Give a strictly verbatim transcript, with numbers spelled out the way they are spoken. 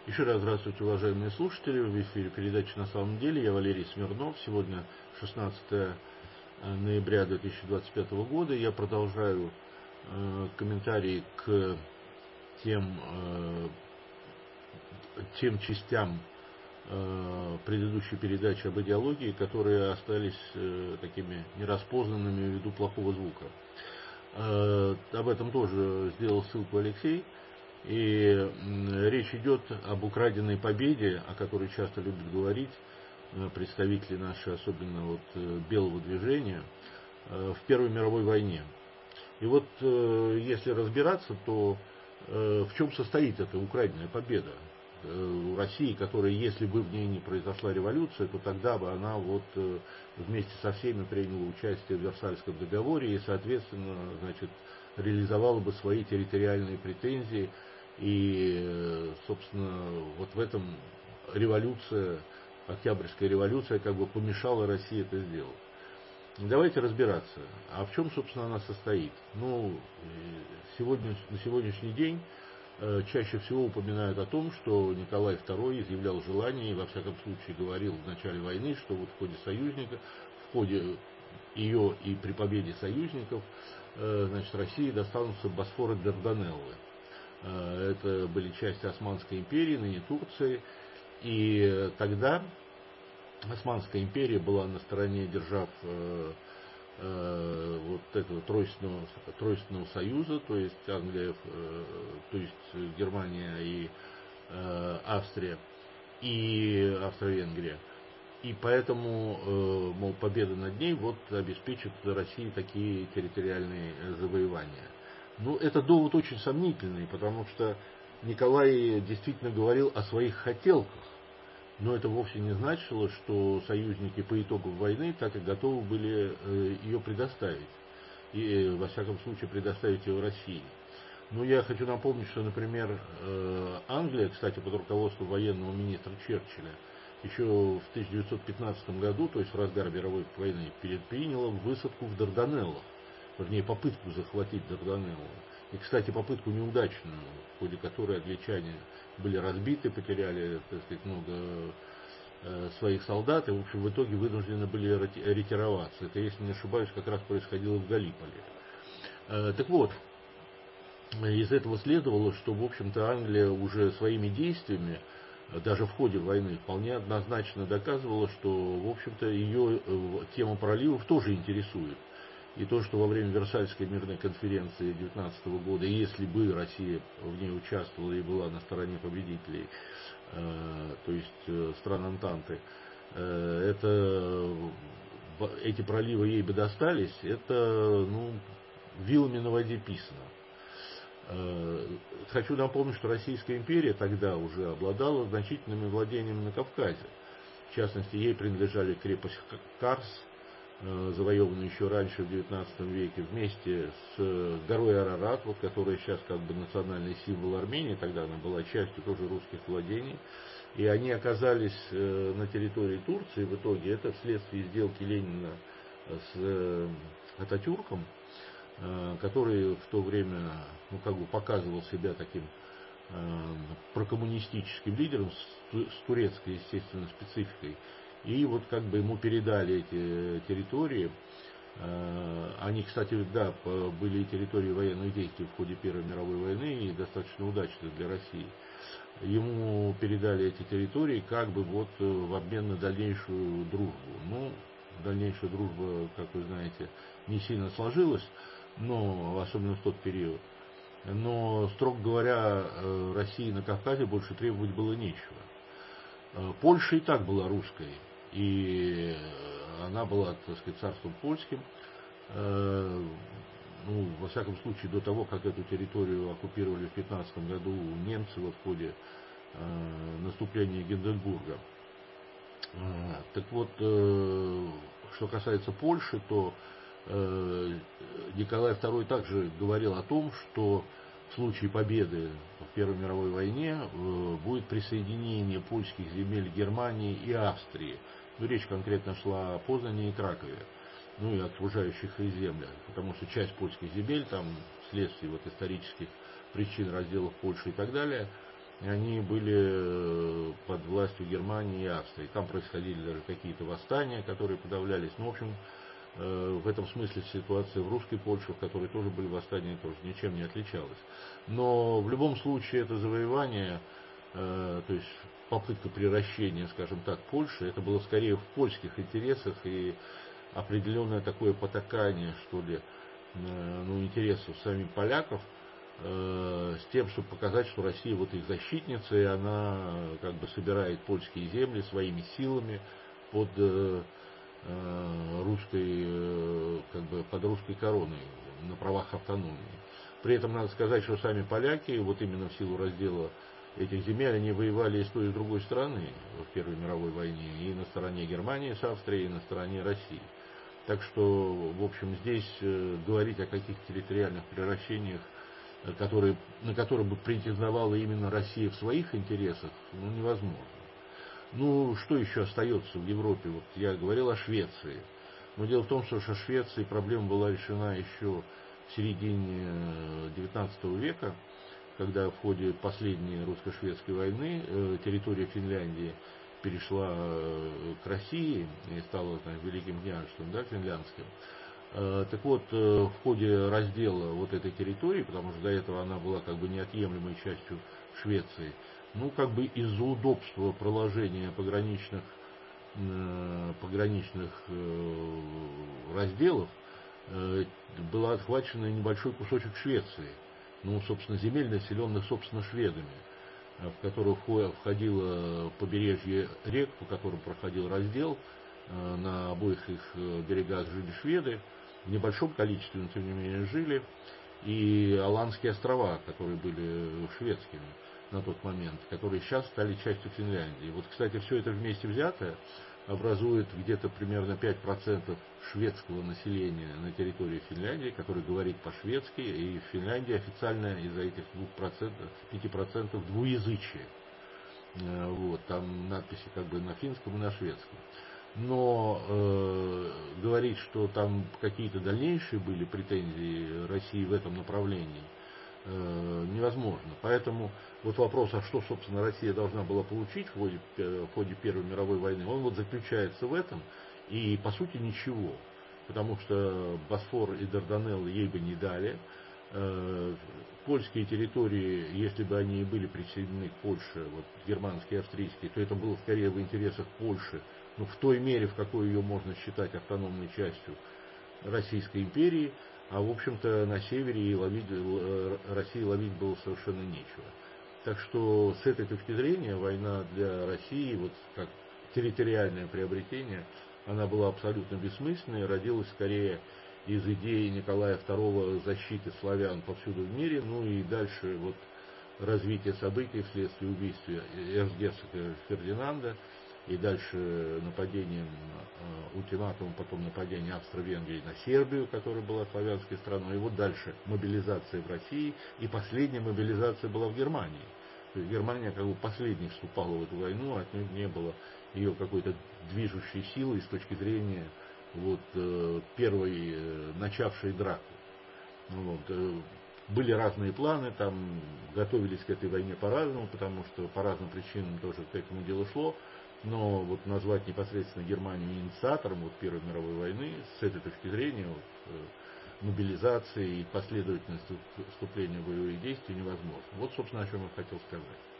Еще раз здравствуйте, уважаемые слушатели. В эфире передача «На самом деле». Я Валерий Смирнов. Сегодня шестнадцатое ноября две тысячи двадцать пятого года. Я продолжаю э, комментарии к тем, э, тем частям э, предыдущей передачи об идеологии, которые остались э, такими нераспознанными ввиду плохого звука. Э, об этом тоже сделал ссылку Алексей. И речь идет об украденной победе, о которой часто любят говорить представители наши, особенно вот белого движения, в Первой мировой войне. И вот если разбираться, то в чем состоит эта украденная победа? У России, которая, если бы в ней не произошла революция, то тогда бы она вот вместе со всеми приняла участие в Версальском договоре и, соответственно, значит, реализовала бы свои территориальные претензии. И, собственно, вот в этом революция, Октябрьская революция как бы помешала России это сделать. Давайте разбираться. А в чем, собственно, она состоит? Ну, сегодня, на сегодняшний день чаще всего упоминают о том, что Николай второй изъявлял желание, и во всяком случае говорил в начале войны, что вот в ходе союзника, в ходе ее и при победе союзников, значит, России достанутся Босфор и Дарданеллы. Это были части Османской империи, ныне Турции. И тогда Османская империя была на стороне держав э, э, вот этого тройственного, тройственного союза, то есть Англия, э, то есть Германия и э, Австрия, и Австро-Венгрия. И поэтому, э, мол, победа над ней вот обеспечит России такие территориальные завоевания. Ну, это довод очень сомнительный, потому что Николай действительно говорил о своих хотелках, но это вовсе не значило, что союзники по итогам войны так и готовы были ее предоставить, и, во всяком случае, предоставить ее России. Но я хочу напомнить, что, например, Англия, кстати, под руководством военного министра Черчилля, еще в тысяча девятьсот пятнадцатом году, то есть в разгар мировой войны, предприняла высадку в Дарданеллах. Вернее, попытку захватить Дарданеллы. И, кстати, попытку неудачную, в ходе которой англичане были разбиты, потеряли, так сказать, много э, своих солдат, и, в общем, в итоге вынуждены были ретироваться. Это, если не ошибаюсь, как раз происходило в Галиполи. Э, так вот, из этого следовало, что, в общем-то, Англия уже своими действиями, даже в ходе войны, вполне однозначно доказывала, что, в общем-то, ее тема проливов тоже интересует. И то, что во время Версальской мирной конференции тысяча девятьсот девятнадцатого года, если бы Россия в ней участвовала и была на стороне победителей, э, то есть э, стран Антанты, э, это, эти проливы ей бы достались, это, ну, вилами на воде писано. Э, хочу напомнить, что Российская империя тогда уже обладала значительными владениями на Кавказе. В частности, ей принадлежали крепость Карс, завоеванную еще раньше, в девятнадцатом веке, вместе с горой Арарат, вот, которая сейчас как бы национальный символ Армении, тогда она была частью тоже русских владений, и они оказались на территории Турции. В итоге это вследствие сделки Ленина с Ататюрком, который в то время, ну, как бы показывал себя таким прокоммунистическим лидером с турецкой, естественно, спецификой. И вот как бы ему передали эти территории. Они, кстати, да, были территории военных действий в ходе Первой мировой войны и достаточно удачные для России. Ему передали эти территории как бы вот в обмен на дальнейшую дружбу. Ну, дальнейшая дружба, как вы знаете, не сильно сложилась, но особенно в тот период. Но, строго говоря, России на Кавказе больше требовать было нечего. Польша и так была русской, и она была, так сказать, царством польским. Ну, во всяком случае, до того, как эту территорию оккупировали в пятнадцатом году немцы в ходе наступления Гинденбурга. Так вот, что касается Польши, то Николай второй также говорил о том, что в случае победы в Первой мировой войне будет присоединение польских земель Германии и Австрии. Ну, речь конкретно шла о Познане и Кракове, ну и окружающих их землях, потому что часть польских земель, там, вследствие вот исторических причин разделов Польши и так далее, они были под властью Германии и Австрии. Там происходили даже какие-то восстания, которые подавлялись. Ну, в общем, в этом смысле ситуация в русской Польше, в которой тоже были восстания, тоже ничем не отличалась. Но в любом случае это завоевание, то есть попытка приращения, скажем так, Польши, это было скорее в польских интересах и определенное такое потакание, что ли, ну, интересов самих поляков, с тем, чтобы показать, что Россия вот их защитница, и она как бы собирает польские земли своими силами под русской, как бы под русской короной на правах автономии. При этом надо сказать, что сами поляки, вот именно в силу раздела этих земель, они воевали и с той, и с другой стороны в Первой мировой войне, и на стороне Германии с Австрией, и на стороне России. Так что, в общем, здесь говорить о каких-то территориальных превращениях, которые, на которые бы претендовала именно Россия в своих интересах, ну, невозможно. Ну, что еще остается в Европе? Вот я говорил о Швеции. Но дело в том, что в Швеции проблема была решена еще в середине девятнадцатого века, когда в ходе последней русско-шведской войны территория Финляндии перешла к России и стала, там, великим княжеством, да, финляндским. Так вот, в ходе раздела вот этой территории, потому что до этого она была как бы неотъемлемой частью Швеции, ну, как бы из-за удобства проложения пограничных, пограничных разделов была отхвачена небольшой кусочек Швеции, ну, собственно, земель, населенных, собственно, шведами, в которых входило побережье рек, по которым проходил раздел. На обоих их берегах жили шведы, в небольшом количестве, но тем не менее жили, и Аландские острова, которые были шведскими на тот момент, которые сейчас стали частью Финляндии. Вот, кстати, все это вместе взятое образует где-то примерно пять процентов шведского населения на территории Финляндии, который говорит по-шведски, и в Финляндии официально из-за этих двух процентов, пяти процентов двуязычие. Вот, там надписи как бы на финском и на шведском. Но э, говорить, что там какие-то дальнейшие были претензии России в этом направлении, э, невозможно. Поэтому вот вопрос, а что, собственно, Россия должна была получить в ходе, в ходе Первой мировой войны, он вот заключается в этом, и по сути ничего. Потому что Босфор и Дарданеллы ей бы не дали. Э, польские территории, если бы они и были присоединены к Польше, вот, германские, австрийские, то это было скорее в интересах Польши, ну, в той мере, в какой ее можно считать автономной частью Российской империи, а в общем-то на севере и ловить, России ловить было совершенно нечего. Так что с этой точки зрения война для России, вот как территориальное приобретение, она была абсолютно бессмысленной, родилась скорее из идеи Николая второго защиты славян повсюду в мире, ну и дальше вот развитие событий вследствие убийства эрцгерцога Фердинанда, и дальше нападением, ультиматумом, потом нападение Австро-Венгрии на Сербию, которая была славянской страной, и вот дальше мобилизация в России, и последняя мобилизация была в Германии. То есть Германия как бы последней вступала в эту войну, отнюдь не было ее какой-то движущей силой с точки зрения вот, первой начавшей драку. Вот. Были разные планы, там готовились к этой войне по-разному, потому что по разным причинам тоже к этому делу шло. Но вот назвать непосредственно Германию инициатором вот Первой мировой войны с этой точки зрения вот, мобилизации и последовательности вступления в боевые действия невозможно. Вот, собственно, о чем я хотел сказать.